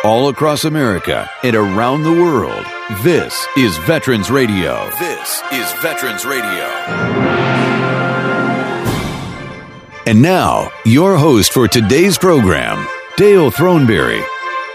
all across America and around the world. This is Veterans Radio. This is Veterans Radio. And now, your host for today's program, Dale Throneberry.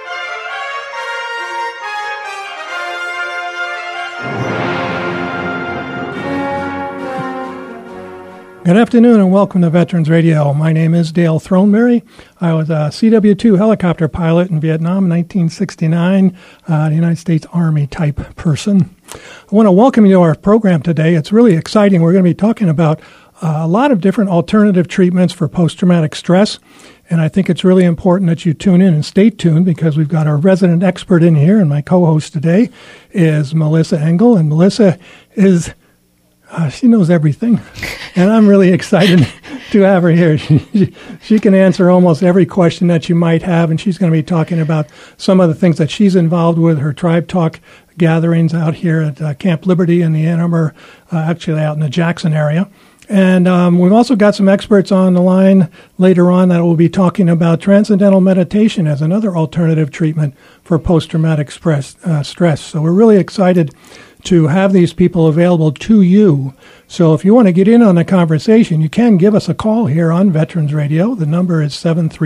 Good afternoon and welcome to Veterans Radio. My name is Dale Throneberry. I was a CW-2 helicopter pilot in Vietnam in 1969, the United States Army type person. I want to welcome you to our program today. It's really exciting. We're going to be talking about a lot of different alternative treatments for post-traumatic stress. And I think it's really important that you tune in and stay tuned because we've got our resident expert in here, and my co-host today is Melissa Engel. And Melissa is... she knows everything, and I'm really excited to have her here. She can answer almost every question that you might have, and she's going to be talking about some of the things that she's involved with, her Tribe Talk gatherings out here at Camp Liberty in the Ann Arbor, actually out in the Jackson area. And we've also got some experts on the line later on that will be talking about transcendental meditation as another alternative treatment for post-traumatic stress. So we're really excited to have these people available to you. So if you want to get in on the conversation, you can give us a call here on Veterans Radio. The number is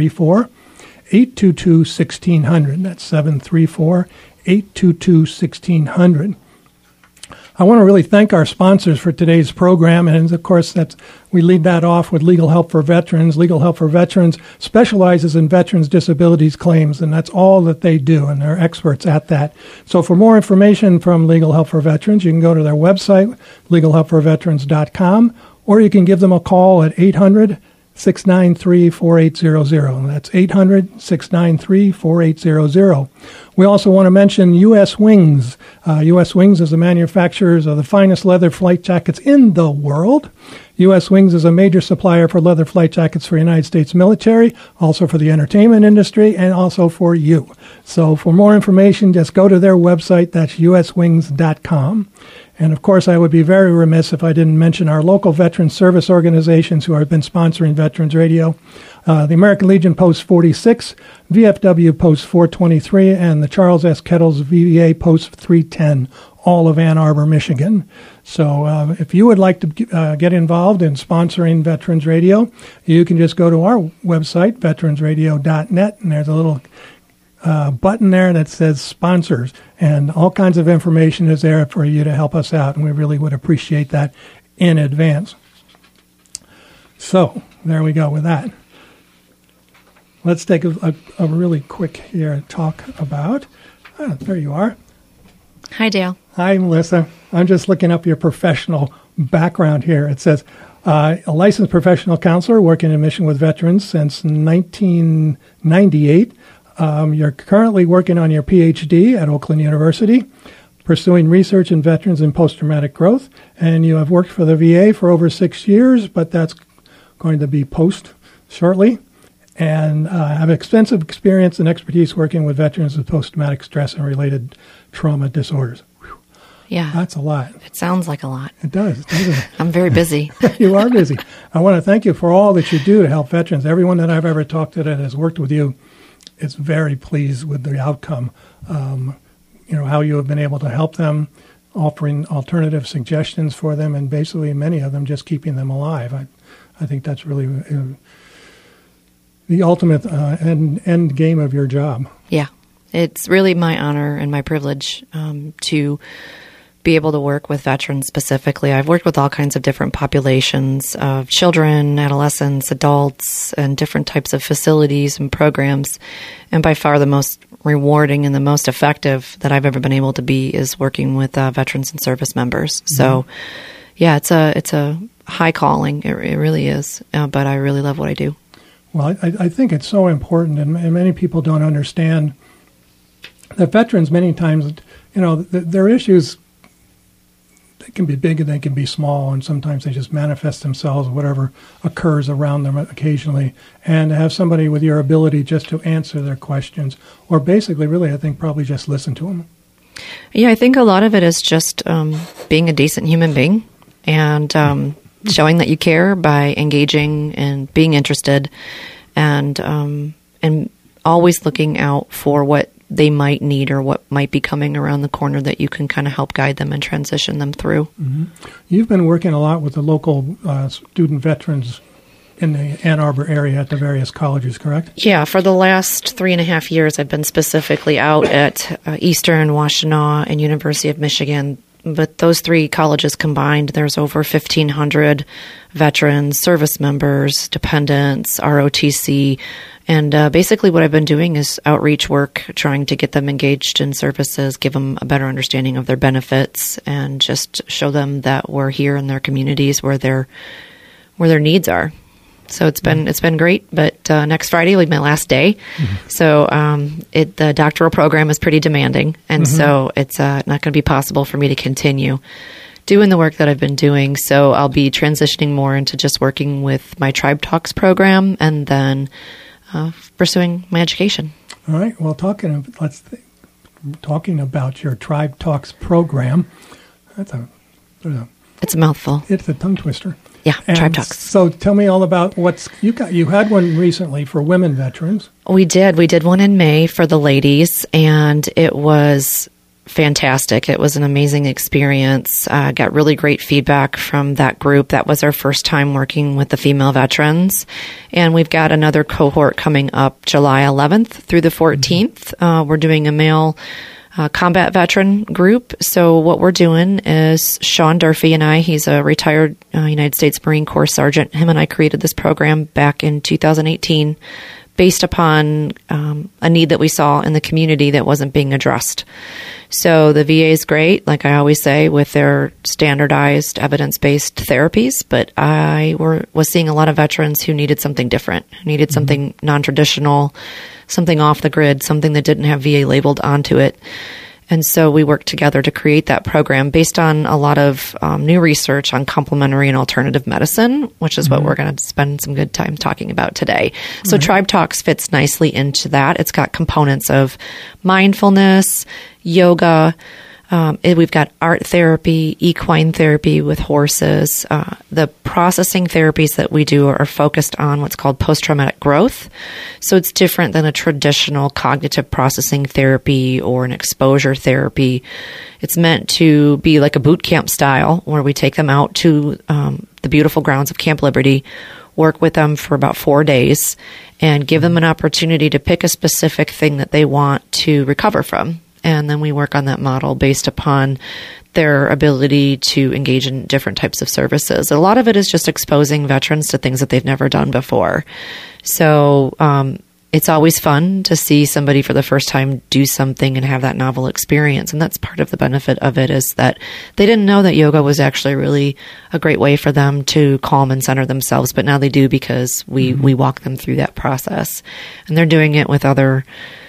734-822-1600. That's 734-822-1600. I want to really thank our sponsors for today's program, and of course, we lead that off with Legal Help for Veterans. Legal Help for Veterans specializes in veterans' disabilities claims, and that's all that they do, and they're experts at that. So for more information from Legal Help for Veterans, you can go to their website, legalhelpforveterans.com, or you can give them a call at 800-693-4800. That's 800-693-4800. We also want to mention U.S. Wings. U.S. Wings is the manufacturers of the finest leather flight jackets in the world. U.S. Wings is a major supplier for leather flight jackets for the United States military, also for the entertainment industry, and also for you. So for more information, just go to their website. That's uswings.com. And, of course, I would be very remiss if I didn't mention our local veteran service organizations who have been sponsoring Veterans Radio. The American Legion Post 46, VFW Post 423, and the Charles S. Kettles VA Post 310, all of Ann Arbor, Michigan. So if you would like to get involved in sponsoring Veterans Radio, you can just go to our website, veteransradio.net, and there's a little button there that says sponsors, and all kinds of information is there for you to help us out, and we really would appreciate that in advance. So there we go with that. Let's take a really quick here talk about, there you are. Hi, Dale. Hi, Melissa. I'm just looking up your professional background here. It says, a licensed professional counselor working in mission with veterans since 1998. You're currently working on your PhD at Oakland University, pursuing research in veterans and post-traumatic growth, and you have worked for the VA for over 6 years, but that's going to be post shortly, and have extensive experience and expertise working with veterans with post-traumatic stress and related trauma disorders. Whew. Yeah. That's a lot. It sounds like a lot. It does, doesn't it? I'm very busy. You are busy. I want to thank you for all that you do to help veterans. Everyone that I've ever talked to that has worked with you is very pleased with the outcome. How you have been able to help them, offering alternative suggestions for them, and basically many of them just keeping them alive. I think that's really the ultimate end game of your job. Yeah. It's really my honor and my privilege to be able to work with veterans specifically. I've worked with all kinds of different populations of children, adolescents, adults, and different types of facilities and programs. And by far the most rewarding and the most effective that I've ever been able to be is working with veterans and service members. Mm-hmm. So, yeah, it's a high calling. It really is. But I really love what I do. Well, I think it's so important, and many people don't understand that veterans many times, their issues, they can be big and they can be small, and sometimes they just manifest themselves, whatever occurs around them occasionally. And to have somebody with your ability just to answer their questions, or basically really, I think, probably just listen to them. Yeah, I think a lot of it is just being a decent human being and showing that you care by engaging and being interested and always looking out for what they might need or what might be coming around the corner that you can kind of help guide them and transition them through. Mm-hmm. You've been working a lot with the local student veterans in the Ann Arbor area at the various colleges, correct? Yeah, for the last 3.5 years, I've been specifically out at Eastern, Washtenaw, and University of Michigan. But those 3 colleges combined, there's over 1,500 veterans, service members, dependents, ROTC. And basically what I've been doing is outreach work, trying to get them engaged in services, give them a better understanding of their benefits, and just show them that we're here in their communities where their needs are. So it's been great, but next Friday will be my last day. Mm-hmm. So the doctoral program is pretty demanding, and so it's not going to be possible for me to continue doing the work that I've been doing. So I'll be transitioning more into just working with my Tribe Talks program, and then pursuing my education. All right. Well, talking about your Tribe Talks program, it's a mouthful. It's a tongue twister. Yeah, and Tribe Talks. So tell me all about what's you got. You had one recently for women veterans. We did. We did one in May for the ladies, and it was fantastic. It was an amazing experience. Got really great feedback from that group. That was our first time working with the female veterans. And we've got another cohort coming up July 11th through the 14th. We're doing a male combat veteran group. So what we're doing is Sean Durfee and I, he's a retired United States Marine Corps sergeant. Him and I created this program back in 2018 based upon a need that we saw in the community that wasn't being addressed. So the VA is great, like I always say, with their standardized evidence-based therapies, but I was seeing a lot of veterans who needed something different, who needed something non-traditional, something off the grid, something that didn't have VA labeled onto it. And so we worked together to create that program based on a lot of new research on complementary and alternative medicine, which is what we're going to spend some good time talking about today. So Tribe Talks fits nicely into that. It's got components of mindfulness, yoga. We've got art therapy, equine therapy with horses. The processing therapies that we do are focused on what's called post-traumatic growth. So it's different than a traditional cognitive processing therapy or an exposure therapy. It's meant to be like a boot camp style where we take them out to the beautiful grounds of Camp Liberty, work with them for about 4 days, and give them an opportunity to pick a specific thing that they want to recover from. And then we work on that model based upon their ability to engage in different types of services. A lot of it is just exposing veterans to things that they've never done before. So it's always fun to see somebody for the first time do something and have that novel experience. And that's part of the benefit of it, is that they didn't know that yoga was actually really a great way for them to calm and center themselves. But now they do, because we walk them through that process. And they're doing it with other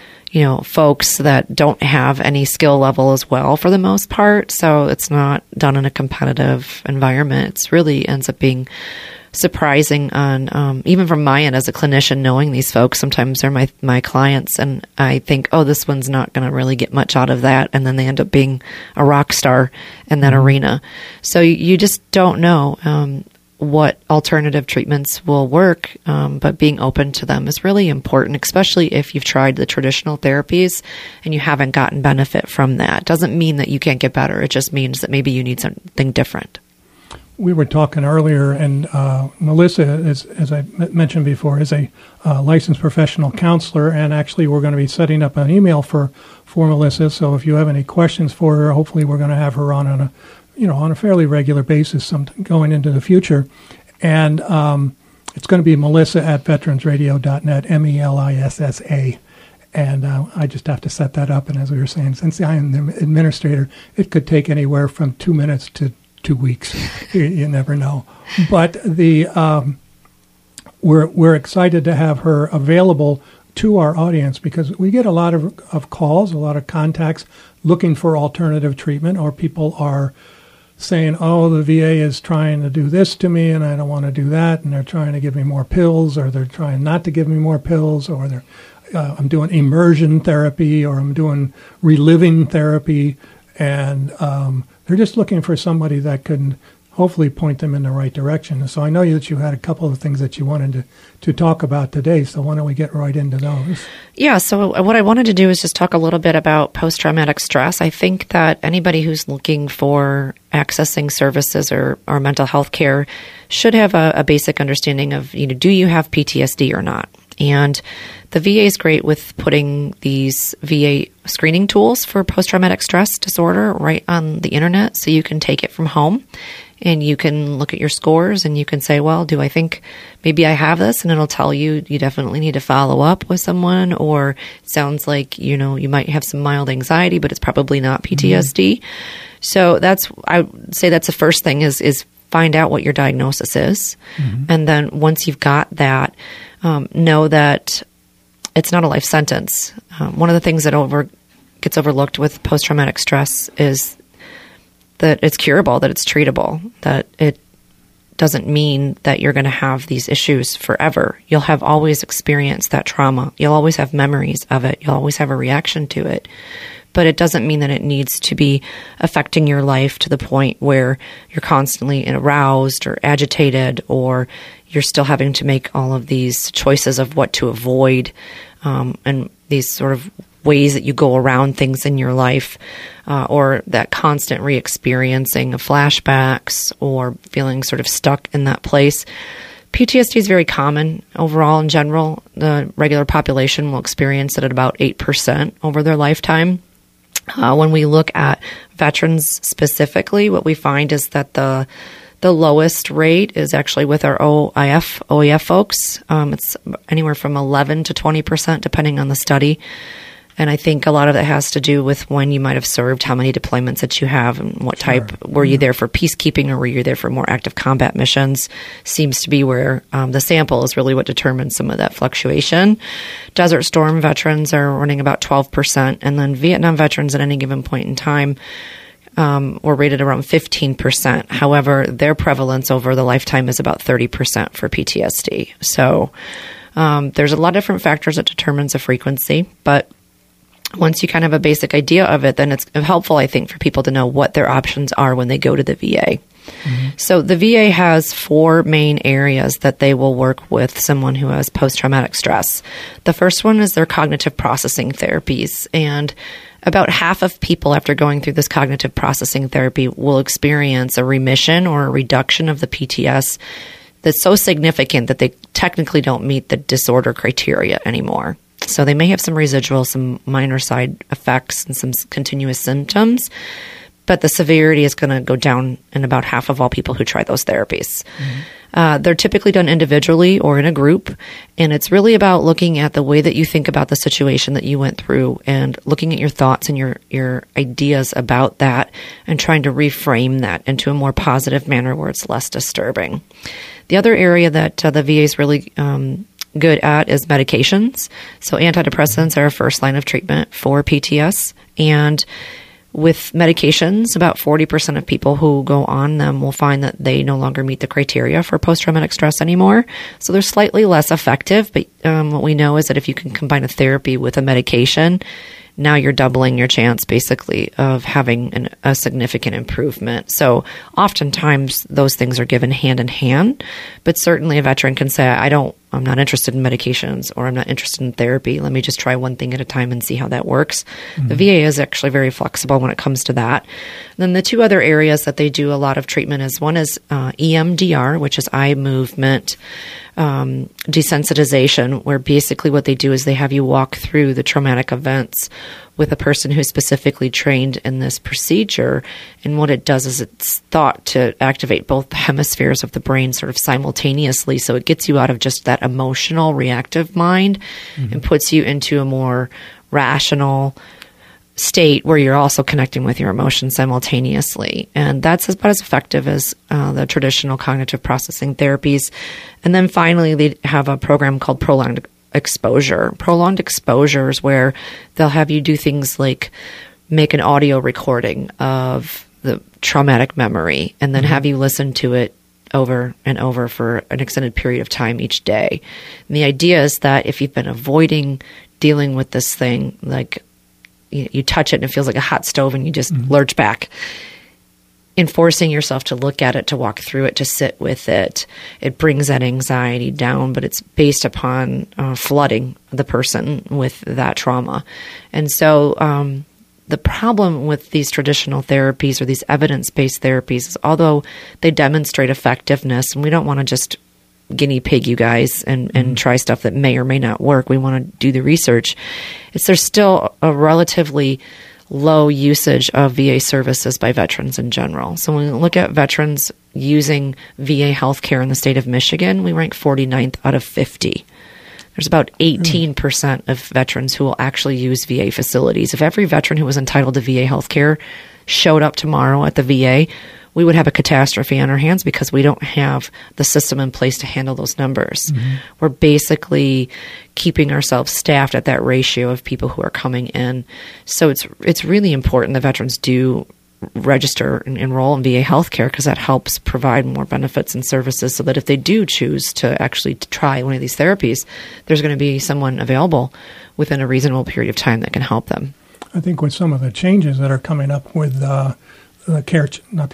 folks that don't have any skill level as well, for the most part. So it's not done in a competitive environment. It's really ends up being surprising on, even from my end as a clinician, knowing these folks. Sometimes they're my clients, and I think, oh, this one's not going to really get much out of that. And then they end up being a rock star in that arena. So you just don't know what alternative treatments will work, but being open to them is really important, especially if you've tried the traditional therapies and you haven't gotten benefit from that. Doesn't mean that you can't get better. It just means that maybe you need something different. We were talking earlier, and Melissa, as I mentioned before, is a licensed professional counselor, and actually we're going to be setting up an email for Melissa. So if you have any questions for her, hopefully we're going to have her on a fairly regular basis going into the future. And it's going to be melissa@veteransradio.net, MELISSA. And I just have to set that up. And as we were saying, since I am the administrator, it could take anywhere from 2 minutes to 2 weeks. You never know. But we're excited to have her available to our audience, because we get a lot of calls, a lot of contacts looking for alternative treatment, or people are saying, oh, the VA is trying to do this to me and I don't want to do that, and they're trying to give me more pills, or they're trying not to give me more pills, or I'm doing immersion therapy, or I'm doing reliving therapy, and they're just looking for somebody that can hopefully point them in the right direction. And so I know that you had a couple of things that you wanted to talk about today, so why don't we get right into those? Yeah, so what I wanted to do is just talk a little bit about post-traumatic stress. I think that anybody who's looking for accessing services or mental health care should have a basic understanding of, do you have PTSD or not? And the VA is great with putting these VA screening tools for post-traumatic stress disorder right on the internet, so you can take it from home and you can look at your scores and you can say, well, do I think maybe I have this? And it'll tell you definitely need to follow up with someone, or it sounds like, you might have some mild anxiety, but it's probably not PTSD. Mm-hmm. So I would say that's the first thing is find out what your diagnosis is. Mm-hmm. And then once you've got that, know that it's not a life sentence. One of the things that gets overlooked with post-traumatic stress is that it's curable, that it's treatable, that it doesn't mean that you're going to have these issues forever. You'll have always experienced that trauma. You'll always have memories of it. You'll always have a reaction to it. But it doesn't mean that it needs to be affecting your life to the point where you're constantly aroused or agitated, or you're still having to make all of these choices of what to avoid, and these sort of ways that you go around things in your life, or that constant re-experiencing of flashbacks or feeling sort of stuck in that place. PTSD is very common overall in general. The regular population will experience it at about 8% over their lifetime. When we look at veterans specifically, what we find is that the lowest rate is actually with our OEF folks. It's anywhere from 11 to 20%, depending on the study. And I think a lot of it has to do with when you might have served, how many deployments that you have, and what type. Were you there for peacekeeping, or were you there for more active combat missions? Seems to be where the sample is really what determines some of that fluctuation. Desert Storm veterans are running about 12%, and then Vietnam veterans at any given point in time were rated around 15%. However, their prevalence over the lifetime is about 30% for PTSD. So there's a lot of different factors that determines the frequency, but once you kind of have a basic idea of it, then it's helpful, I think, for people to know what their options are when they go to the VA. Mm-hmm. So the VA has 4 main areas that they will work with someone who has post-traumatic stress. The first one is their cognitive processing therapies. And about half of people after going through this cognitive processing therapy will experience a remission or a reduction of the PTS that's so significant that they technically don't meet the disorder criteria anymore. So they may have some residual, some minor side effects, and some continuous symptoms, but the severity is going to go down in about half of all people who try those therapies. Mm-hmm. They're typically done individually or in a group, and it's really about looking at the way that you think about the situation that you went through and looking at your thoughts and your ideas about that and trying to reframe that into a more positive manner where it's less disturbing. The other area that the VA is really good at is medications. So antidepressants are a first line of treatment for PTS. And with medications, about 40% of people who go on them will find that they no longer meet the criteria for post-traumatic stress anymore. So they're slightly less effective. But what we know is that if you can combine a therapy with a medication, now you're doubling your chance, basically, of having a significant improvement. So oftentimes those things are given hand in hand, but certainly a veteran can say, I'm not interested in medications, or I'm not interested in therapy. Let me just try one thing at a time and see how that works. Mm-hmm. The VA is actually very flexible when it comes to that. And then the 2 other areas that they do a lot of treatment is, one is EMDR, which is eye movement desensitization, where basically what they do is they have you walk through the traumatic events with a person who's specifically trained in this procedure. And what it does is it's thought to activate both hemispheres of the brain sort of simultaneously. So it gets you out of just that emotional, reactive mind, mm-hmm. and puts you into a more rational state where you're also connecting with your emotions simultaneously. And that's about as effective as the traditional cognitive processing therapies. And then finally, they have a program called prolonged exposure. Prolonged exposure is where they'll have you do things like make an audio recording of the traumatic memory and then mm-hmm. have you listen to it over and over for an extended period of time each day. And the idea is that if you've been avoiding dealing with this thing, like you touch it and it feels like a hot stove and you just mm-hmm. lurch back, enforcing yourself to look at it, to walk through it, to sit with it, it brings that anxiety down, but it's based upon flooding the person with that trauma. And so the problem with these traditional therapies or these evidence-based therapies is, although they demonstrate effectiveness, and we don't want to just guinea pig you guys and try stuff that may or may not work. We want to do the research. There's still a relatively low usage of VA services by veterans in general. So when we look at veterans using VA healthcare in the state of Michigan, we rank 49th out of 50. There's about 18% of veterans who will actually use VA facilities. If every veteran who was entitled to VA healthcare showed up tomorrow at the VA, we would have a catastrophe on our hands because we don't have the system in place to handle those numbers. Mm-hmm. We're basically keeping ourselves staffed at that ratio of people who are coming in. So it's really important that veterans do register and enroll in VA healthcare, because that helps provide more benefits and services, so that if they do choose to actually try one of these therapies, there's going to be someone available within a reasonable period of time that can help them. I think with some of the changes that are coming up with the care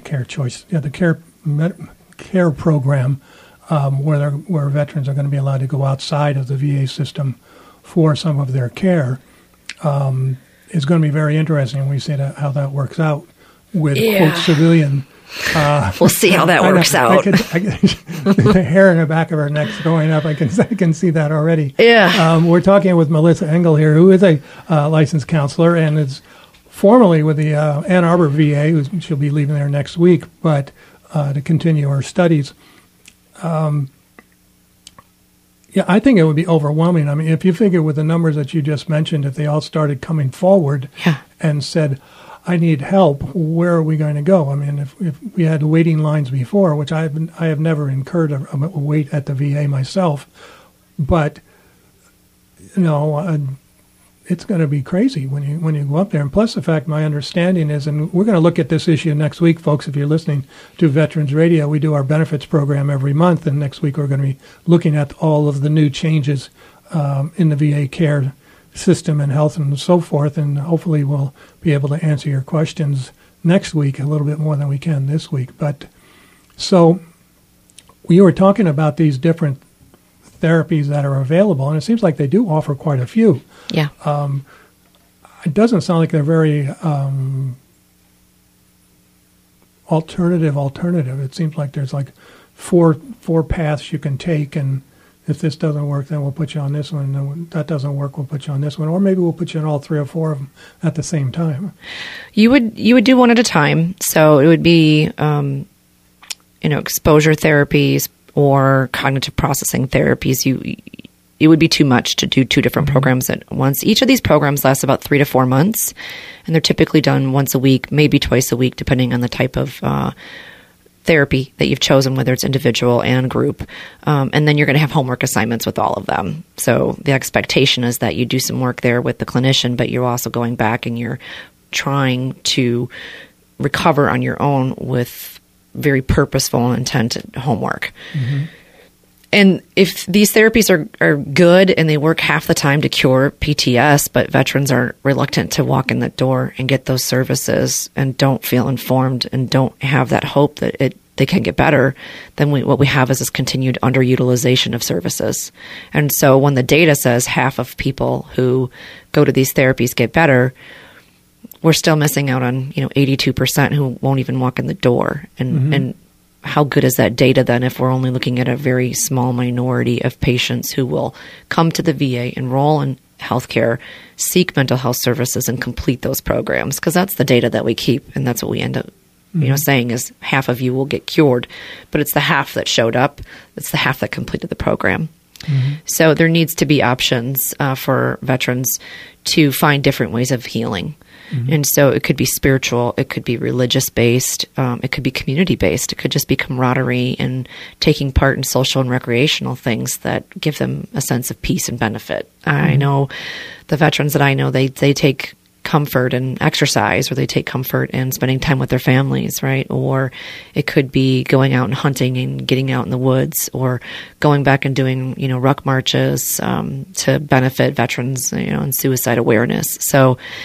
program, where veterans are going to be allowed to go outside of the VA system for some of their care, is going to be very interesting. We see how that works out with quote civilian. We'll see how that works out. The hair in the back of her neck's going up. I can see that already. Yeah. We're talking with Melissa Engel here, who is a licensed counselor and is formerly with the Ann Arbor VA. She'll be leaving there next week, but to continue her studies. I think it would be overwhelming. I mean, if you figure with the numbers that you just mentioned, if they all started coming forward and said, I need help, where are we going to go? I mean, if we had waiting lines before, which I have never incurred a wait at the VA myself, but it's going to be crazy when you go up there. And plus the fact, my understanding is, and we're going to look at this issue next week, folks, if you're listening to Veterans Radio, we do our benefits program every month, and next week we're going to be looking at all of the new changes in the VA care system and health and so forth, and hopefully we'll be able to answer your questions next week a little bit more than we can this week. But so we were talking about these different therapies that are available, and it seems like they do offer quite a few. Yeah. It doesn't sound like they're very alternative. It seems like there's like four paths you can take, and if this doesn't work, then we'll put you on this one. And then when that doesn't work, we'll put you on this one. Or maybe we'll put you on all 3 or 4 of them at the same time. You would do one at a time. So it would be, exposure therapies or cognitive processing therapies. It would be too much to do 2 different programs at once. Each of these programs lasts about 3 to 4 months, and they're typically done once a week, maybe twice a week, depending on the type of therapy that you've chosen, whether it's individual and group. And then you're going to have homework assignments with all of them. So the expectation is that you do some work there with the clinician, but you're also going back and you're trying to recover on your own with very purposeful and intent homework. Mm-hmm. And if these therapies are good and they work half the time to cure PTS, but veterans are reluctant to walk in the door and get those services and don't feel informed and don't have that hope that they can get better, then what we have is this continued underutilization of services. And so when the data says half of people who go to these therapies get better, we're still missing out on 82% who won't even walk in the door. And how good is that data then if we're only looking at a very small minority of patients who will come to the VA, enroll in healthcare, seek mental health services, and complete those programs? Because that's the data that we keep, and that's what we end up saying is half of you will get cured. But it's the half that showed up. It's the half that completed the program. Mm-hmm. So there needs to be options for veterans to find different ways of healing. Mm-hmm. And so it could be spiritual, it could be religious-based, it could be community-based, it could just be camaraderie and taking part in social and recreational things that give them a sense of peace and benefit. Mm-hmm. I know the veterans that I know, they take comfort in exercise, or they take comfort in spending time with their families, right? Or it could be going out and hunting and getting out in the woods, or going back and doing, ruck marches to benefit veterans, and suicide awareness. So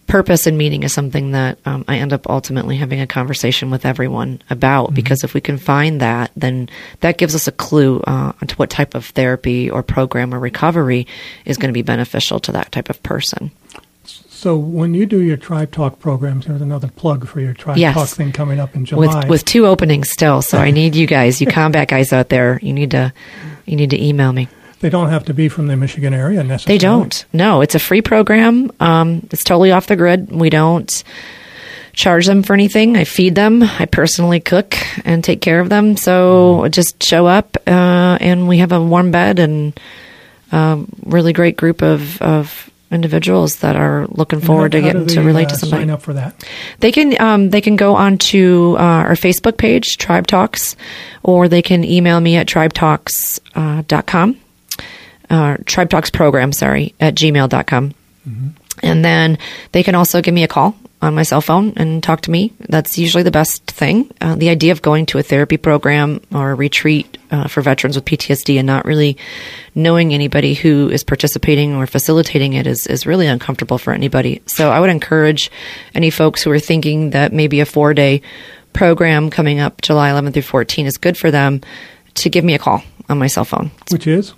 purpose and meaning is something that I end up ultimately having a conversation with everyone about, because if we can find that, then that gives us a clue onto what type of therapy or program or recovery is going to be beneficial to that type of person. So when you do your Tribe Talk programs, there's another plug for your Tribe Talk thing coming up in July. With 2 openings still, so I need you guys, you combat guys out there, you need to email me. They don't have to be from the Michigan area necessarily. They don't. No, it's a free program. It's totally off the grid. We don't charge them for anything. I feed them. I personally cook and take care of them. So just show up, and we have a warm bed and really great group of individuals that are looking forward to getting to relate to somebody. Sign up for that? They can go onto our Facebook page, Tribe Talks, or they can email me at tribetalks.com. Tribe Talks program, at gmail.com. And then they can also give me a call on my cell phone and talk to me. That's usually the best thing. The idea of going to a therapy program or a retreat for veterans with PTSD and not really knowing anybody who is participating or facilitating it is really uncomfortable for anybody. So I would encourage any folks who are thinking that maybe a 4-day program coming up July 11th through 14 is good for them to give me a call on my cell phone. Which is?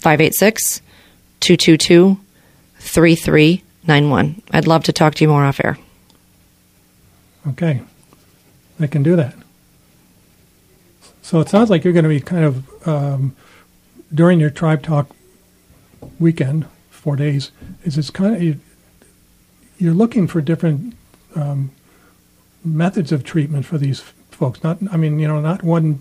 586-222-3391. I'd love to talk to you more off air. Okay. They can do that. So it sounds like you're going to be kind of, during your Tribe Talk weekend, 4 days, it's kind of, you're looking for different methods of treatment for these folks. Not one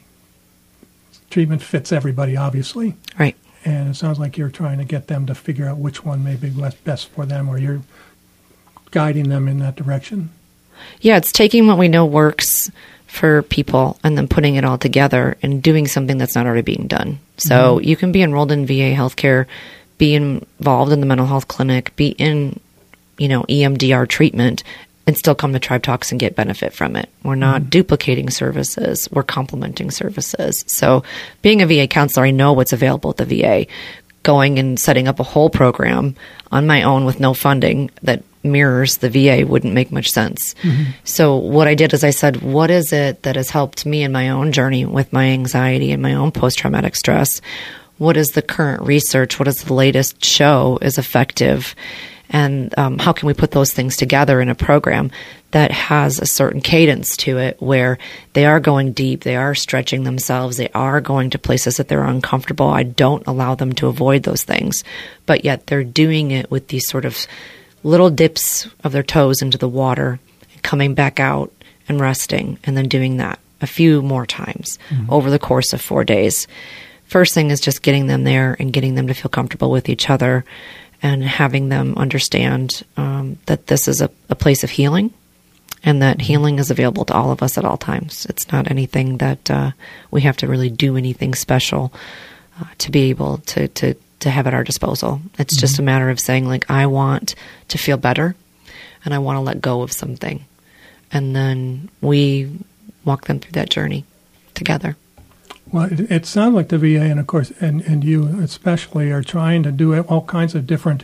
treatment fits everybody, obviously. Right. And it sounds like you're trying to get them to figure out which one may be best for them, or you're guiding them in that direction. Yeah, it's taking what we know works for people and then putting it all together and doing something that's not already being done. So you can be enrolled in VA healthcare, be involved in the mental health clinic, be in, EMDR treatment, and still come to Tribe Talks and get benefit from it. We're not duplicating services. We're complementing services. So being a VA counselor, I know what's available at the VA. Going and setting up a whole program on my own with no funding that mirrors the VA wouldn't make much sense. So what I did is I said, what is it that has helped me in my own journey with my anxiety and my own post-traumatic stress? What is the current research? What is the latest show is effective? And how can we put those things together in a program that has a certain cadence to it where they are going deep, they are stretching themselves, they are going to places that they're uncomfortable. I don't allow them to avoid those things, but yet they're doing it with these sort of little dips of their toes into the water, coming back out and resting, and then doing that a few more times over the course of 4 days. First thing is just getting them there and getting them to feel comfortable with each other and having them understand that this is a place of healing and that healing is available to all of us at all times. It's not anything that we have to really do anything special to be able to have at our disposal. It's just a matter of saying, like, I want to feel better and I want to let go of something. And then we walk them through that journey together. Well, it sounds like the VA, and of course, and you especially, are trying to do all kinds of different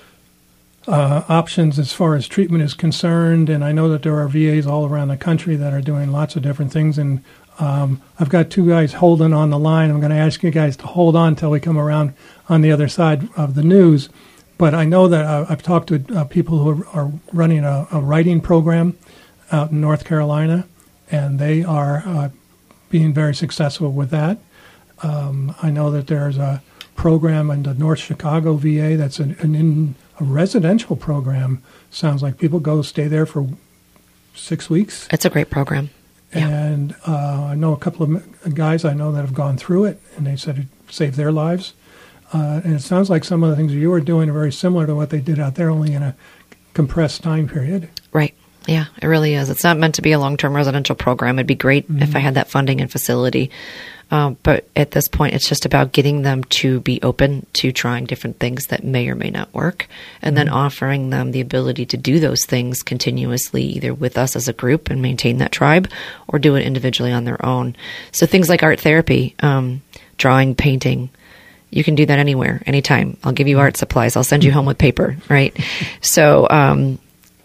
options as far as treatment is concerned. And I know that there are VAs all around the country that are doing lots of different things. And I've got 2 guys holding on the line. I'm going to ask you guys to hold on until we come around on the other side of the news. But I know that I've talked to people who are running a writing program out in North Carolina, and they are being very successful with that. I know that there's a program in the North Chicago VA that's a residential program. Sounds like people go stay there for 6 weeks. It's a great program. Yeah. And I know a couple of guys I know that have gone through it, and they said it saved their lives. And it sounds like some of the things you were doing are very similar to what they did out there, only in a compressed time period. Right. Yeah, it really is. It's not meant to be a long-term residential program. It'd be great if I had that funding and facility. But at this point, it's just about getting them to be open to trying different things that may or may not work, and then offering them the ability to do those things continuously, either with us as a group and maintain that tribe, or do it individually on their own. So things like art therapy, drawing, painting, you can do that anywhere, anytime. I'll give you art supplies. I'll send you home with paper, right? So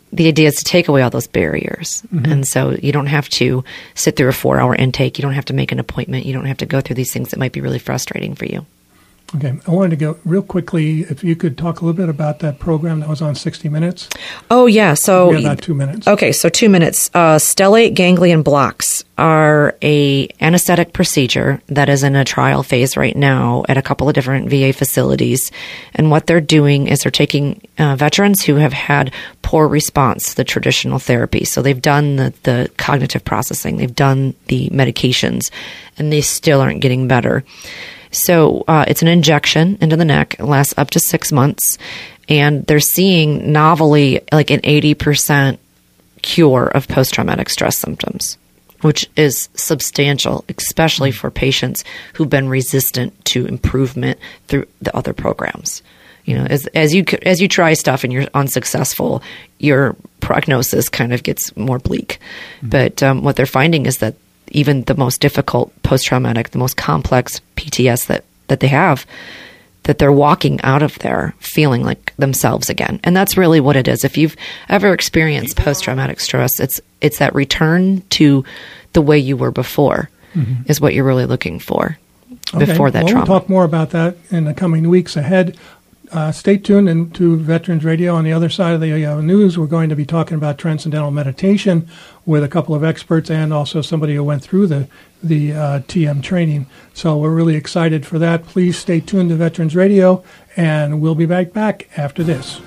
the idea is to take away all those barriers. Mm-hmm. And so you don't have to sit through a 4-hour intake. You don't have to make an appointment. You don't have to go through these things that might be really frustrating for you. Okay. I wanted to go real quickly, if you could talk a little bit about that program that was on 60 Minutes. Oh, yeah. So we have about 2 minutes. Okay, so 2 minutes. Stellate ganglion blocks are a anesthetic procedure that is in a trial phase right now at a couple of different VA facilities. And what they're doing is they're taking veterans who have had poor response to the traditional therapy. So they've done the cognitive processing, they've done the medications, and they still aren't getting better. So it's an injection into the neck. It lasts up to 6 months. And they're seeing novelly like an 80% cure of post-traumatic stress symptoms, which is substantial, especially for patients who've been resistant to improvement through the other programs. You know, as you try stuff and you're unsuccessful, your prognosis kind of gets more bleak. Mm-hmm. But what they're finding is that even the most difficult post-traumatic, the most complex PTS that they have, that they're walking out of there feeling like themselves again. And that's really what it is. If you've ever experienced post-traumatic stress, it's that return to the way you were before is what you're really looking for before that trauma. We'll talk more about that in the coming weeks ahead. Stay tuned into Veterans Radio. On the other side of the news, we're going to be talking about transcendental meditation with a couple of experts and also somebody who went through the TM training. So we're really excited for that. Please stay tuned to Veterans Radio, and we'll be back after this.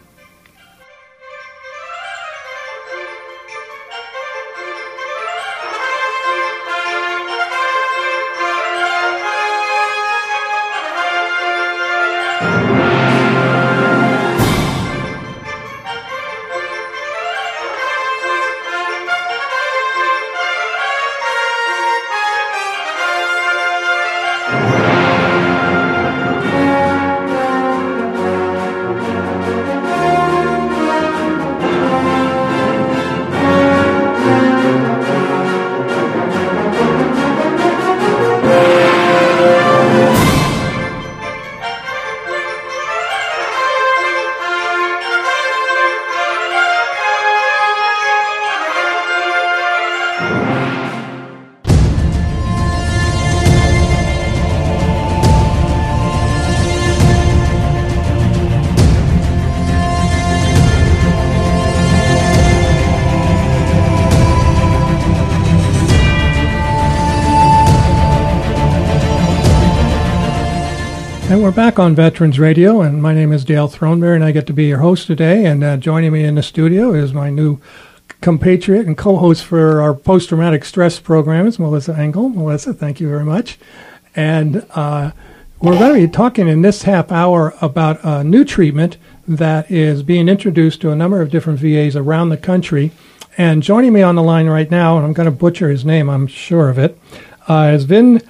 And we're back on Veterans Radio, and my name is Dale Throneberry, and I get to be your host today. And joining me in the studio is my new compatriot and co-host for our post-traumatic stress program, is Melissa Engel. Melissa, thank you very much. And we're going to be talking in this half hour about a new treatment that is being introduced to a number of different VAs around the country. And joining me on the line right now, and I'm going to butcher his name, I'm sure of it, is Vin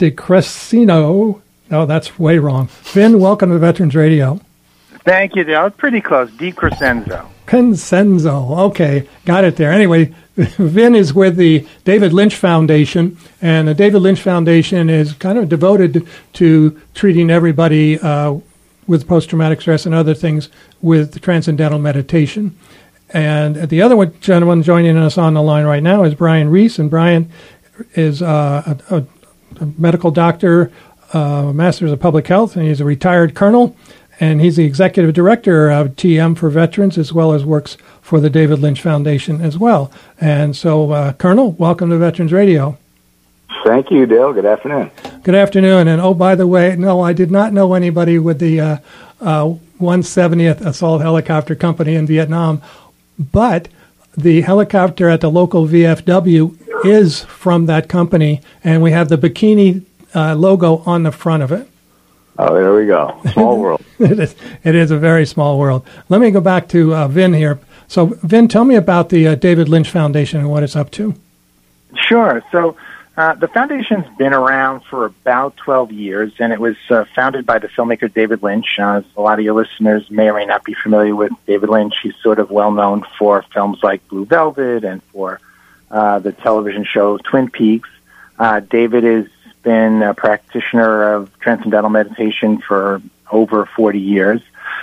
DiCrescino. No, that's way wrong. Vin, welcome to Veterans Radio. Thank you, Dale. It's pretty close. DiCrescenzo. Crescenzo. Okay, got it there. Anyway, Vin is with the David Lynch Foundation, and the David Lynch Foundation is kind of devoted to treating everybody with post-traumatic stress and other things with transcendental meditation. And the other gentleman joining us on the line right now is Brian Reese, and Brian is a medical doctor, Master's of Public Health, and he's a retired colonel, and he's the executive director of TM for Veterans, as well as works for the David Lynch Foundation as well. And so, Colonel, welcome to Veterans Radio. Thank you, Dale. Good afternoon. Good afternoon. And, oh, by the way, no, I did not know anybody with the 170th Assault Helicopter Company in Vietnam, but the helicopter at the local VFW is from that company, and we have the bikini logo on the front of it. Oh, there we go. Small world. It is a very small world. Let me go back to Vin here. So, Vin, tell me about the David Lynch Foundation and what it's up to. Sure. So, the foundation's been around for about 12 years, and it was founded by the filmmaker David Lynch. As a lot of your listeners may or may not be familiar with David Lynch, he's sort of well known for films like Blue Velvet and for the television show Twin Peaks. David has been a practitioner of transcendental meditation for over 40 years.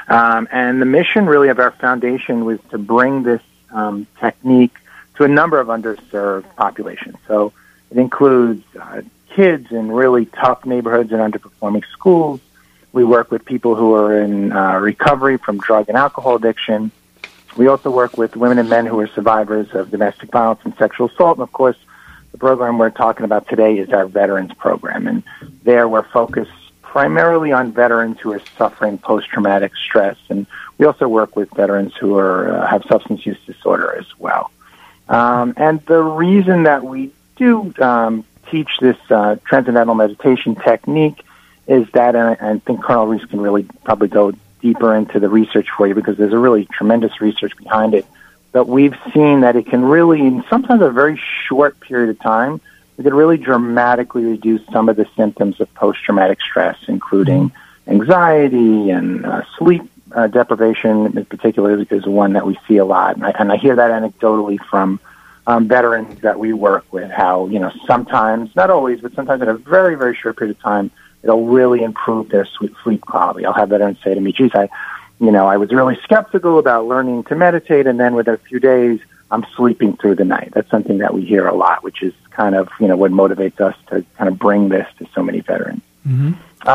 And the mission really of our foundation was to bring this technique to a number of underserved populations. So it includes kids in really tough neighborhoods and underperforming schools. We work with people who are in recovery from drug and alcohol addiction. We also work with women and men who are survivors of domestic violence and sexual assault. And, of course, the program we're talking about today is our Veterans Program. And there we're focused primarily on veterans who are suffering post-traumatic stress. And we also work with veterans who have substance use disorder as well. And the reason that we do teach this transcendental meditation technique is that, and I think Colonel Reese can really probably go deeper into the research for you because there's a really tremendous research behind it. But we've seen that it can really, in sometimes a very short period of time, it can really dramatically reduce some of the symptoms of post-traumatic stress, including anxiety and sleep deprivation, in particular, is one that we see a lot. And I hear that anecdotally from veterans that we work with, how, sometimes, not always, but sometimes in a very, very short period of time, it'll really improve their sleep quality. I'll have veterans say to me, geez, I was really skeptical about learning to meditate, and then within a few days, I'm sleeping through the night. That's something that we hear a lot, which is kind of, what motivates us to kind of bring this to so many veterans. Mm-hmm.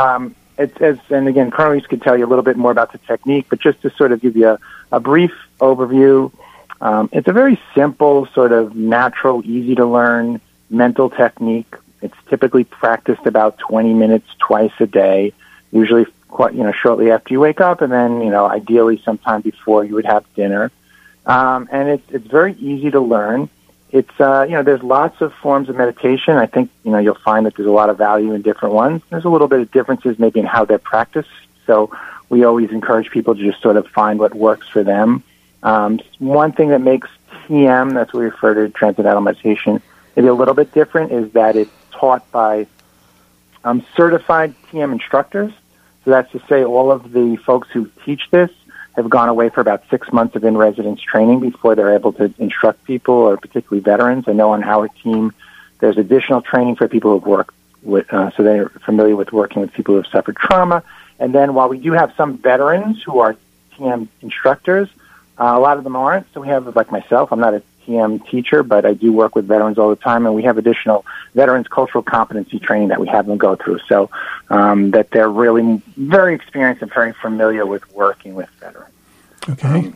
And again, Colonel Reese could tell you a little bit more about the technique, but just to sort of give you a brief overview, it's a very simple, sort of natural, easy-to-learn mental technique. It's typically practiced about 20 minutes twice a day, usually shortly after you wake up, and then, ideally sometime before you would have dinner. And it's very easy to learn. It's, there's lots of forms of meditation. I think, you'll find that there's a lot of value in different ones. There's a little bit of differences maybe in how they're practiced. So we always encourage people to just sort of find what works for them. One thing that makes TM, that's what we refer to transcendental meditation, maybe a little bit different is that it's taught by certified TM instructors. So that's to say all of the folks who teach this have gone away for about 6 months of in-residence training before they're able to instruct people, or particularly veterans. I know on our team there's additional training for people who've worked with, so they're familiar with working with people who have suffered trauma. And then while we do have some veterans who are TM instructors, a lot of them aren't. So we have, like myself, I'm not a TM teacher, but I do work with veterans all the time, and we have additional veterans cultural competency training that we have them go through, so that they're really very experienced and very familiar with working with veterans. Okay.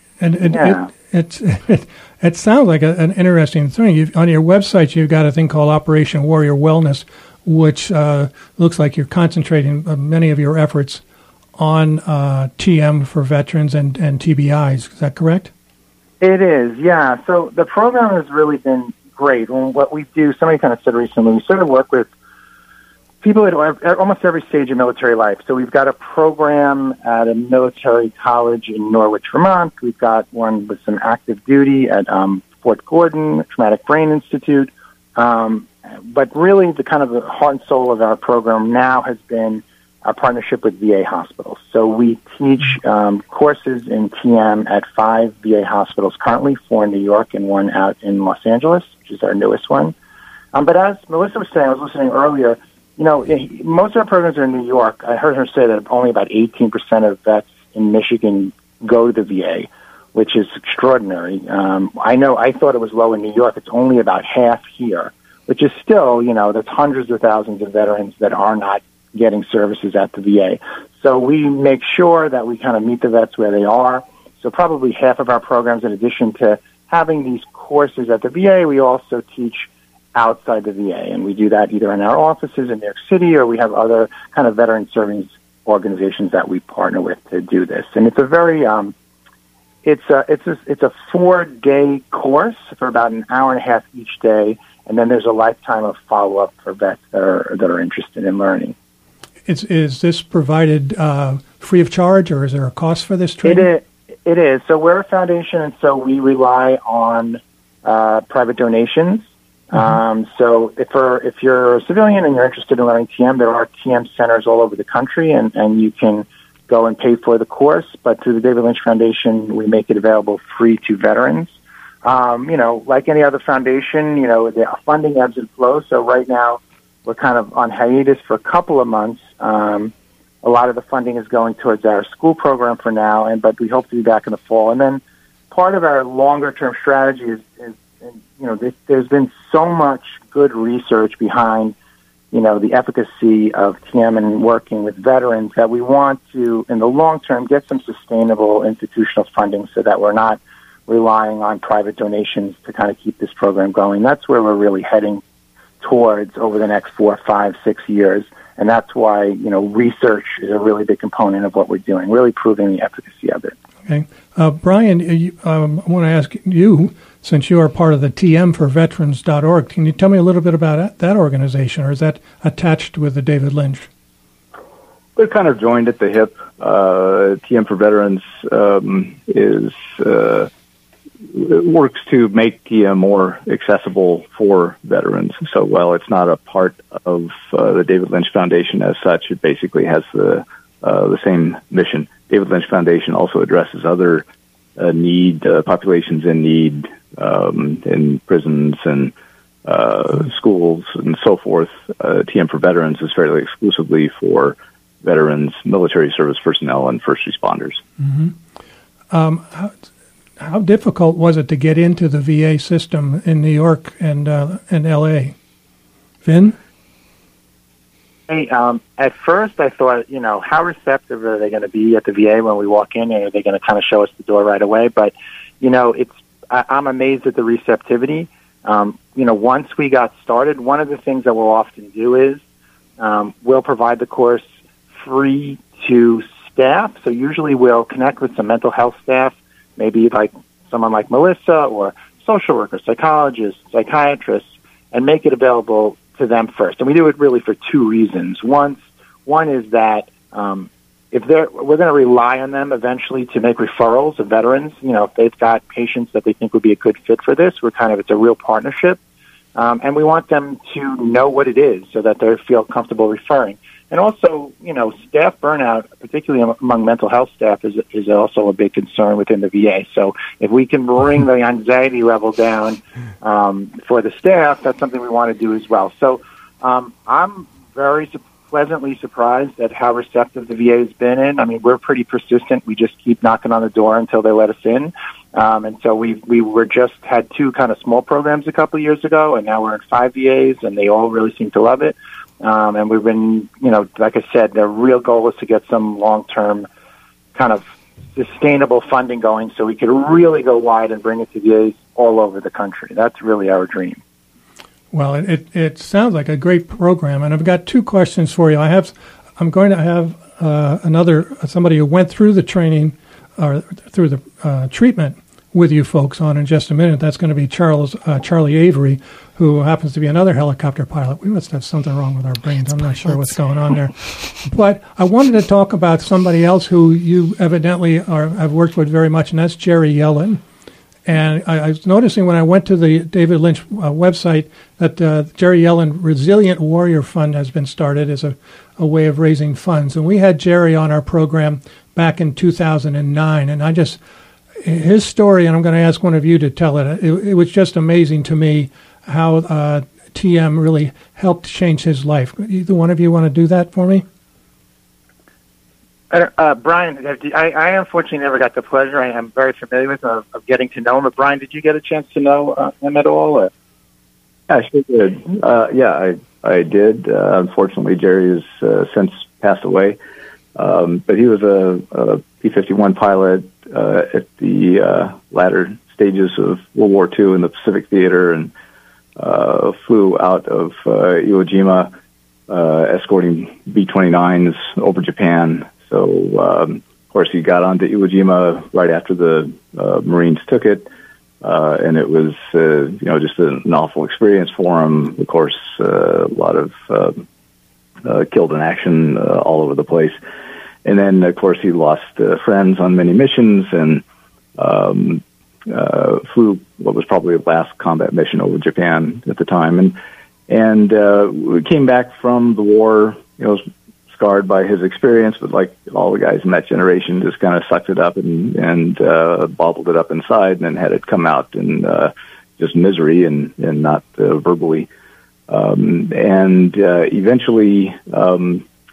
It sounds like an interesting thing. On your website, you've got a thing called Operation Warrior Wellness, which looks like you're concentrating many of your efforts on TM for veterans and TBIs. Is that correct? It is, yeah. So the program has really been great. And what we do, somebody kind of said recently, we sort of work with people at almost every stage of military life. So we've got a program at a military college in Norwich, Vermont. We've got one with some active duty at Fort Gordon, Traumatic Brain Institute. But really the kind of the heart and soul of our program now has been our partnership with VA hospitals. So we teach courses in TM at 5 VA hospitals currently, 4 in New York and 1 out in Los Angeles, which is our newest one. But as Melissa was saying, I was listening earlier, most of our programs are in New York. I heard her say that only about 18% of vets in Michigan go to the VA, which is extraordinary. I thought it was low in New York. It's only about half here, which is still, that's hundreds of thousands of veterans that are not getting services at the VA. So we make sure that we kind of meet the vets where they are. So probably half of our programs, in addition to having these courses at the VA, we also teach outside the VA. And we do that either in our offices in New York City, or we have other kind of veteran service organizations that we partner with to do this. And it's a very, it's a 4-day course for about an hour and a half each day. And then there's a lifetime of follow-up for vets that are interested in learning. Is this provided free of charge, or is there a cost for this training? It is. So we're a foundation, and so we rely on private donations. Mm-hmm. So if you're a civilian and you're interested in learning TM, there are TM centers all over the country, and you can go and pay for the course. But through the David Lynch Foundation, we make it available free to veterans. Like any other foundation, the funding ebbs and flows. So right now, we're kind of on hiatus for a couple of months. a lot of the funding is going towards our school program for now, but we hope to be back in the fall. And then part of our longer-term strategy is there's been so much good research behind, the efficacy of TM and working with veterans that we want to, in the long term, get some sustainable institutional funding so that we're not relying on private donations to kind of keep this program going. That's where we're really heading towards over the next 4, 5, 6 years. And that's why, research is a really big component of what we're doing, really proving the efficacy of it. Okay. Brian, I want to ask you, since you are part of the TMforveterans.org, can you tell me a little bit about that organization, or is that attached with the David Lynch? They're kind of joined at the hip. TM for Veterans works to make TM more accessible for veterans. So while it's not a part of the David Lynch Foundation as such, it basically has the same mission. David Lynch Foundation also addresses other populations in need in prisons and schools and so forth. TM for Veterans is fairly exclusively for veterans, military service personnel, and first responders. Mm-hmm. How difficult was it to get into the VA system in New York and L.A.? Vin? Hey, at first I thought, how receptive are they going to be at the VA when we walk in, and are they going to kind of show us the door right away? But, I'm amazed at the receptivity. Once we got started, one of the things that we'll often do is we'll provide the course free to staff. So usually we'll connect with some mental health staff, maybe like someone like Melissa or social workers, psychologists, psychiatrists, and make it available to them first. And we do it really for two reasons. One is that we're going to rely on them eventually to make referrals of veterans. If they've got patients that they think would be a good fit for this, it's a real partnership. And we want them to know what it is so that they feel comfortable referring. And also, staff burnout, particularly among mental health staff, is also a big concern within the VA. So if we can bring the anxiety level down for the staff, that's something we want to do as well. So I'm very pleasantly surprised at how receptive the VA has been in. I mean, we're pretty persistent. We just keep knocking on the door until they let us in. And so we had 2 kind of small programs a couple of years ago, and now we're in 5 VAs, and they all really seem to love it. And we've been, like I said, the real goal is to get some long-term kind of sustainable funding going so we could really go wide and bring it to VAs all over the country. That's really our dream. Well, it sounds like a great program, and I've got 2 questions for you. I'm going to have somebody who went through the training or through the treatment with you folks on in just a minute. That's going to be Charlie Avery, who happens to be another helicopter pilot. We must have something wrong with our brains. I'm not sure what's going on there. But I wanted to talk about somebody else who you evidently have worked with very much, and that's Jerry Yellen. And I was noticing when I went to the David Lynch website that Jerry Yellen Resilient Warrior Fund has been started as a way of raising funds. And we had Jerry on our program back in 2009. And his story, and I'm going to ask one of you to tell it, it was just amazing to me how TM really helped change his life. Either one of you want to do that for me? Brian, I unfortunately never got the pleasure. I am very familiar with of getting to know him. But Brian, did you get a chance to know him at all? Or? Yeah, I sure did. I did. Unfortunately, Jerry has since passed away. But he was a P-51 pilot at the latter stages of World War II in the Pacific Theater, and flew out of Iwo Jima escorting B-29s over Japan. So, of course, he got onto Iwo Jima right after the Marines took it, and it was, just an awful experience for him. Of course, a lot of killed in action all over the place. And then, of course, he lost friends on many missions and flew what was probably the last combat mission over Japan at the time. And we came back from the war, scarred by his experience, but like all the guys in that generation, just kind of sucked it up and bottled it up inside and then had it come out in just misery and not verbally. And eventually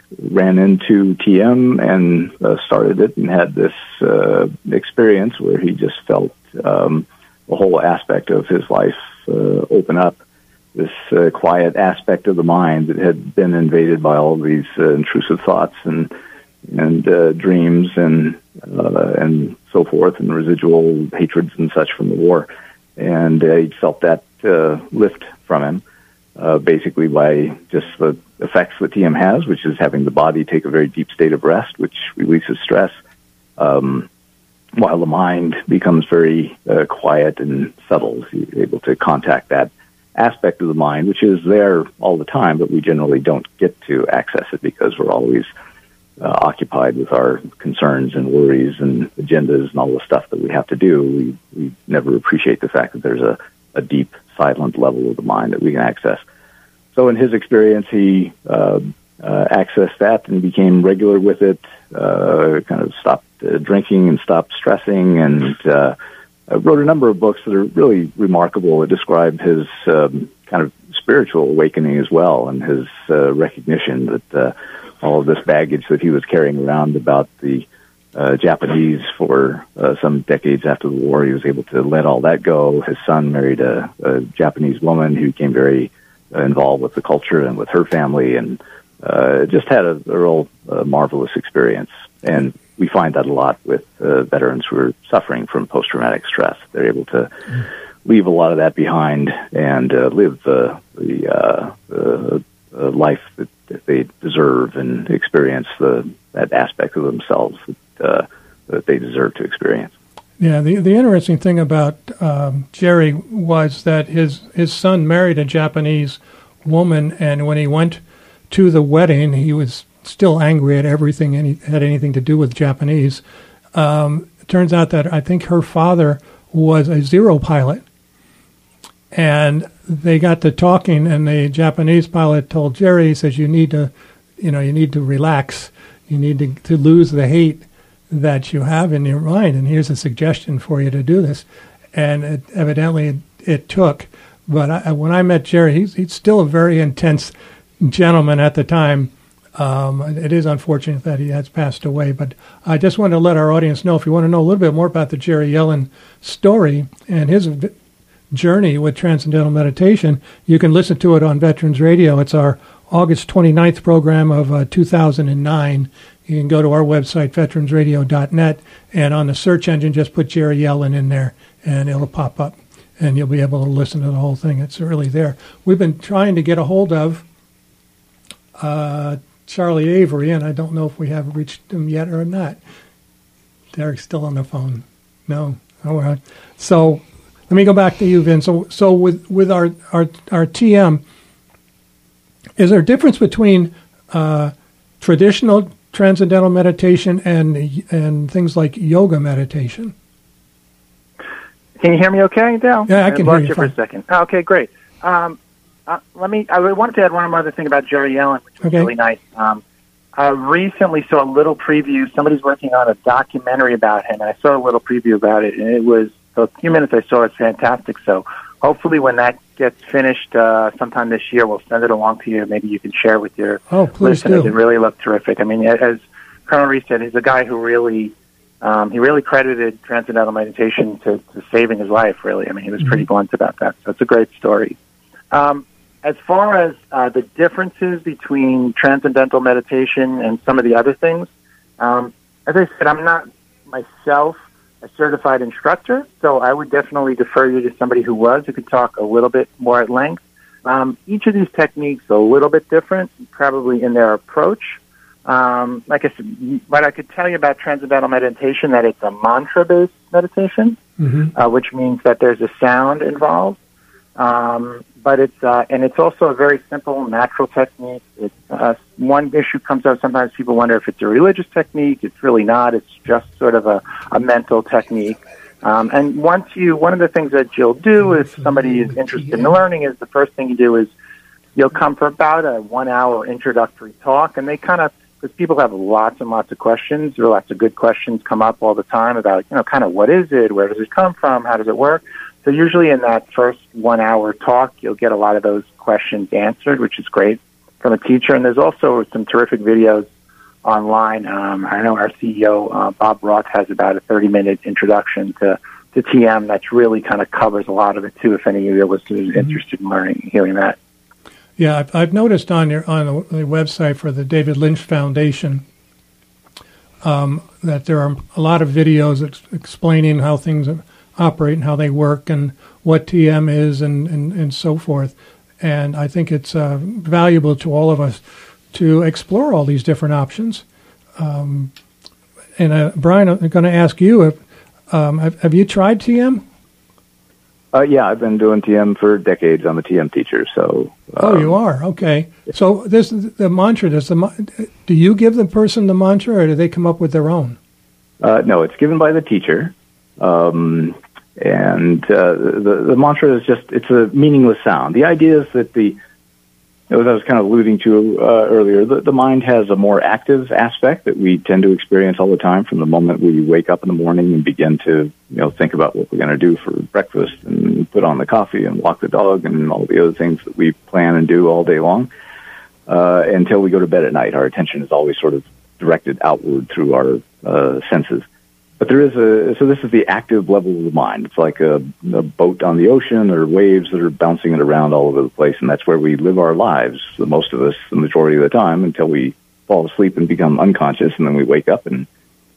ran into TM and started it and had this experience where he just felt the whole aspect of his life open up, this quiet aspect of the mind that had been invaded by all these intrusive thoughts and dreams and so forth, and residual hatreds and such from the war. And he felt that lift from him, basically by just the effects that TM has, which is having the body take a very deep state of rest, which releases stress, while the mind becomes very quiet and subtle. So you're able to contact that aspect of the mind, which is there all the time, but we generally don't get to access it because we're always occupied with our concerns and worries and agendas and all the stuff that we have to do. We never appreciate the fact that there's a deep, silent level of the mind that we can access. So in his experience, he accessed that and became regular with it, kind of stopped drinking and stopped stressing, and wrote a number of books that are really remarkable that describe his kind of spiritual awakening as well, and his recognition that all of this baggage that he was carrying around about the Japanese for some decades after the war, he was able to let all that go. His son married a Japanese woman who became very involved with the culture and with her family, and just had a real marvelous experience. And we find that a lot with veterans who are suffering from post-traumatic stress. They're able to leave a lot of that behind and live the life that they deserve and experience that aspect of themselves that they deserve to experience. Yeah, the interesting thing about Jerry was that his son married a Japanese woman, and when he went to the wedding, he was still angry at everything had anything to do with Japanese. It turns out that I think her father was a Zero pilot, and they got to talking, and the Japanese pilot told Jerry, he says, you need to relax. You need to lose the hate that you have in your mind, and here's a suggestion for you to do this. And evidently it took. But when I met Jerry, he's still a very intense gentleman at the time. It is unfortunate that he has passed away, but I just want to let our audience know, if you want to know a little bit more about the Jerry Yellen story and his journey with Transcendental Meditation, you can listen to it on Veterans Radio. It's our August 29th program of 2009. You can go to our website, veteransradio.net, and on the search engine, just put Jerry Yellen in there, and it'll pop up, and you'll be able to listen to the whole thing. It's really there. We've been trying to get a hold of Charlie Avery, and I don't know if we have reached him yet or not. Derek's still on the phone. No? All right. So let me go back to you, Vin. So with our TM, is there a difference between traditional transcendental meditation and things like yoga meditation? Can you hear me okay, Dale? Yeah, I can hear you for a second. Okay, great. I wanted to add one other thing about Jerry Yellen, which was really nice. I recently saw a little preview. Somebody's working on a documentary about him, and I saw a little preview about it, and it was, the few minutes I saw, it's fantastic. So hopefully when that gets finished sometime this year, we'll send it along to you. Maybe you can share it with your listeners. It really looked terrific. I mean, as Colonel Reese said, he's a guy who really credited Transcendental Meditation to saving his life, really. I mean, he was pretty blunt about that. So it's a great story. As far as the differences between Transcendental Meditation and some of the other things, as I said, I'm not myself a certified instructor, so I would definitely defer you to somebody who could talk a little bit more at length. Each of these techniques are a little bit different, probably in their approach. Like I said, what I could tell you about Transcendental Meditation, that it's a mantra-based meditation, which means that there's a sound involved. But it's also a very simple, natural technique. One issue comes up, sometimes people wonder if it's a religious technique. It's really not. It's just sort of a mental technique. And one of the things that you'll do if somebody is interested in learning is the first thing you do is you'll come for about a 1-hour introductory talk, and they because people have lots and lots of questions. There are lots of good questions come up all the time about, kind of what is it? Where does it come from? How does it work? So usually in that first 1-hour talk, you'll get a lot of those questions answered, which is great. a teacher. And there's also some terrific videos online. I know our CEO, Bob Roth, has about a 30-minute introduction to TM that really kind of covers a lot of it, too, if any of your listeners are interested in hearing that. Yeah, I've noticed on the website for the David Lynch Foundation that there are a lot of videos explaining how things operate and how they work and what TM is and so forth. And I think it's valuable to all of us to explore all these different options. And Brian, I'm going to ask you, have you tried TM? Yeah, I've been doing TM for decades. I'm a TM teacher, so. Oh, you are? Okay. So the mantra. Do you give the person the mantra, or do they come up with their own? No, it's given by the teacher, and the mantra is it's a meaningless sound. The idea is that as I was kind of alluding to earlier, the mind has a more active aspect that we tend to experience all the time from the moment we wake up in the morning and begin to think about what we're going to do for breakfast and put on the coffee and walk the dog and all the other things that we plan and do all day long until we go to bed at night. Our attention is always sort of directed outward through our senses. But this is the active level of the mind. It's like a boat on the ocean or waves that are bouncing it around all over the place, and that's where we live our lives, most of us, the majority of the time, until we fall asleep and become unconscious, and then we wake up and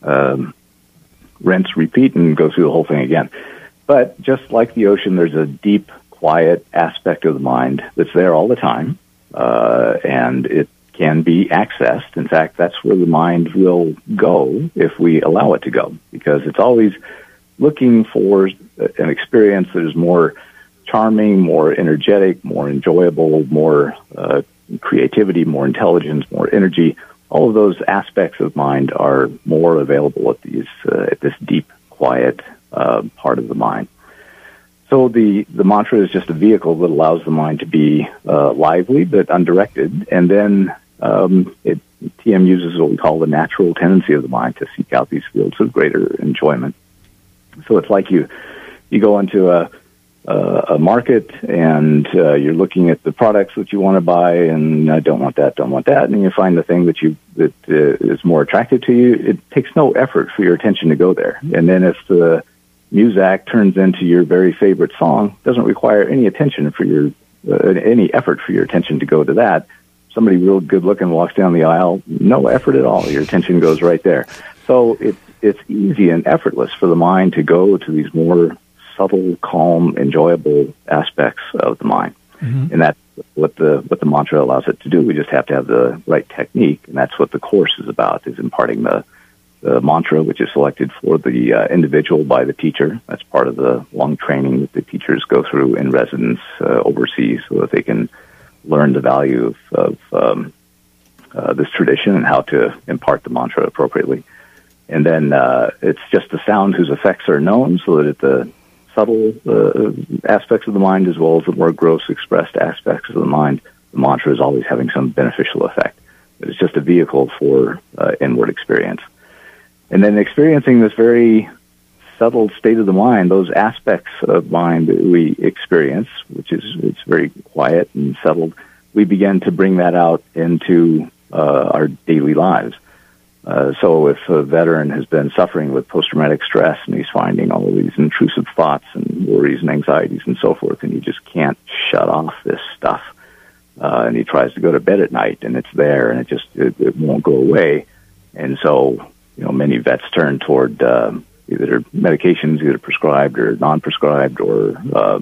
rinse, repeat, and go through the whole thing again. But just like the ocean, there's a deep, quiet aspect of the mind that's there all the time, and it can be accessed. In fact, that's where the mind will go if we allow it to go, because it's always looking for an experience that is more charming, more energetic, more enjoyable, more creativity, more intelligence, more energy. All of those aspects of mind are more available at this deep, quiet part of the mind. So the mantra is just a vehicle that allows the mind to be lively but undirected, and then TM uses what we call the natural tendency of the mind to seek out these fields of greater enjoyment. So it's like you go into a market and you're looking at the products that you want to buy, and I don't want that, and you find the thing that is more attractive to you. It takes no effort for your attention to go there. And then if the Muzak turns into your very favorite song, it doesn't require any attention any effort for your attention to go to that. Somebody real good looking walks down the aisle, no effort at all. Your attention goes right there. So it's easy and effortless for the mind to go to these more subtle, calm, enjoyable aspects of the mind. Mm-hmm. And that's what the mantra allows it to do. We just have to have the right technique, and that's what the course is about, is imparting the mantra, which is selected for the individual by the teacher. That's part of the long training that the teachers go through in residence overseas, so that they can learn the value of this tradition and how to impart the mantra appropriately. And then it's just the sound whose effects are known, so that at the subtle aspects of the mind as well as the more gross expressed aspects of the mind, the mantra is always having some beneficial effect. It's just a vehicle for inward experience. And then experiencing this very subtle state of the mind, those aspects of mind that we experience, it's very quiet and settled, we begin to bring that out into our daily lives. So if a veteran has been suffering with post-traumatic stress and he's finding all of these intrusive thoughts and worries and anxieties and so forth, and he just can't shut off this stuff, and he tries to go to bed at night and it's there and it won't go away. And so, many vets turn toward either medications, either prescribed or non-prescribed, or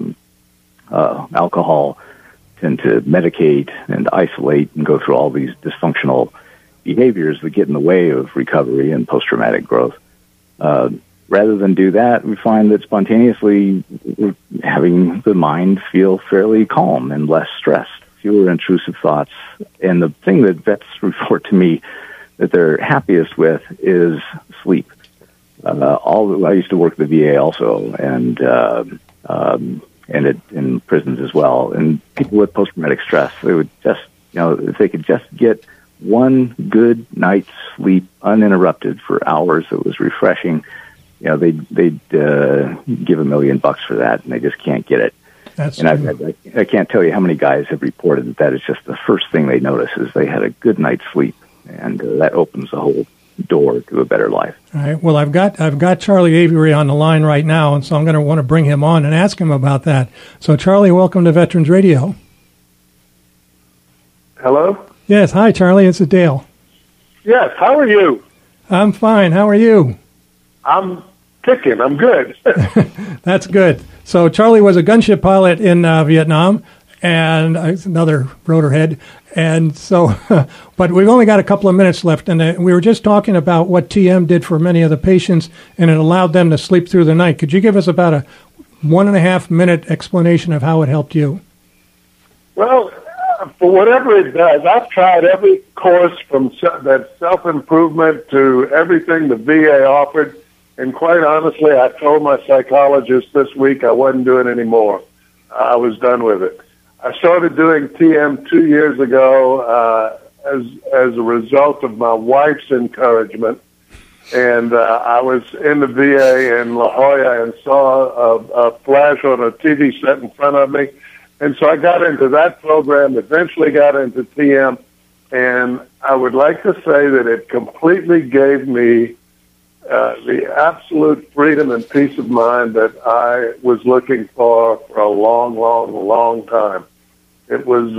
alcohol, tend to medicate and isolate and go through all these dysfunctional behaviors that get in the way of recovery and post-traumatic growth. Rather than do that, we find that spontaneously we're having the mind feel fairly calm and less stressed, fewer intrusive thoughts. And the thing that vets report to me that they're happiest with is sleep. I used to work at the VA also, and in prisons as well. And people with post-traumatic stress, they would just, if they could just get one good night's sleep uninterrupted for hours that was refreshing, they'd give $1 million for that, and they just can't get it. That's and true. I can't tell you how many guys have reported that is just the first thing they notice is they had a good night's sleep, and that opens the whole door to a better life. All right. Well, I've got Charlie Avery on the line right now, and so I'm going to want to bring him on and ask him about that. So, Charlie, welcome to Veterans Radio. Hello? Yes. Hi, Charlie. It's Dale. Yes, how are you? I'm fine. How are you? I'm ticking. I'm good. That's good. So Charlie was a gunship pilot in Vietnam, and another rotorhead. And so, but we've only got a couple of minutes left, and we were just talking about what TM did for many of the patients, and it allowed them to sleep through the night. Could you give us about a 1.5 minute explanation of how it helped you? Well, for whatever it does, I've tried every course from that self-improvement to everything the VA offered. And quite honestly, I told my psychologist this week I wasn't doing any more. I was done with it. I started doing TM 2 years ago as a result of my wife's encouragement. And I was in the VA in La Jolla and saw a flash on a TV set in front of me. And so I got into that program, eventually got into TM, and I would like to say that it completely gave me the absolute freedom and peace of mind that I was looking for a long, long, long time. It was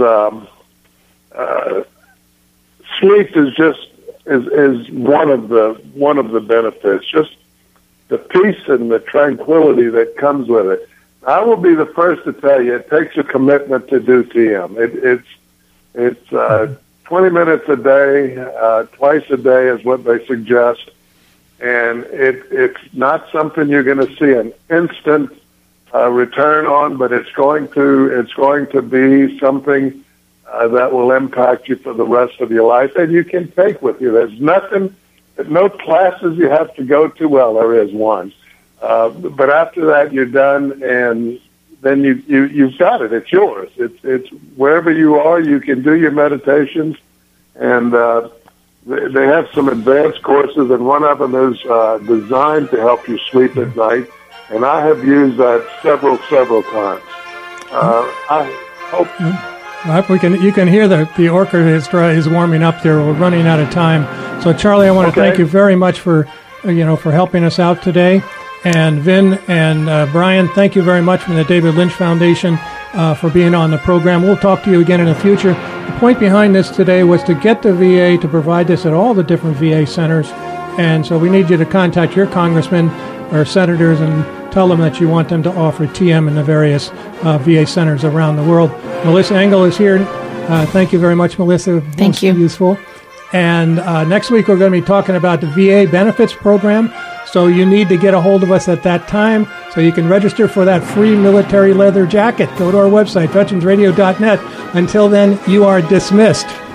sleep is just is one of the benefits, just the peace and the tranquility that comes with it. I will be the first to tell you it takes a commitment to do TM. It's 20 minutes a day, twice a day is what they suggest, and it's not something you're going to see an instant return on, but it's going to be something that will impact you for the rest of your life, and you can take with you. There's no classes you have to go to. Well, there is one. But after that, you're done, and then you've got it. It's yours. It's wherever you are, you can do your meditations, and they have some advanced courses, and one of them is designed to help you sleep at night, and I have used that several times. I hope. You can hear the orchestra is warming up there. We're running out of time. So, Charlie, I want to thank you very much for helping us out today. And Vin and Brian, thank you very much from the David Lynch Foundation for being on the program. We'll talk to you again in the future. The point behind this today was to get the VA to provide this at all the different VA centers. And so we need you to contact your congressmen or senators and tell them that you want them to offer TM in the various VA centers around the world. Melissa Engel is here. Thank you very much, Melissa. Thank you. Useful. And next week we're going to be talking about the VA benefits program. So you need to get a hold of us at that time so you can register for that free military leather jacket. Go to our website, veteransradio.net. Until then, you are dismissed.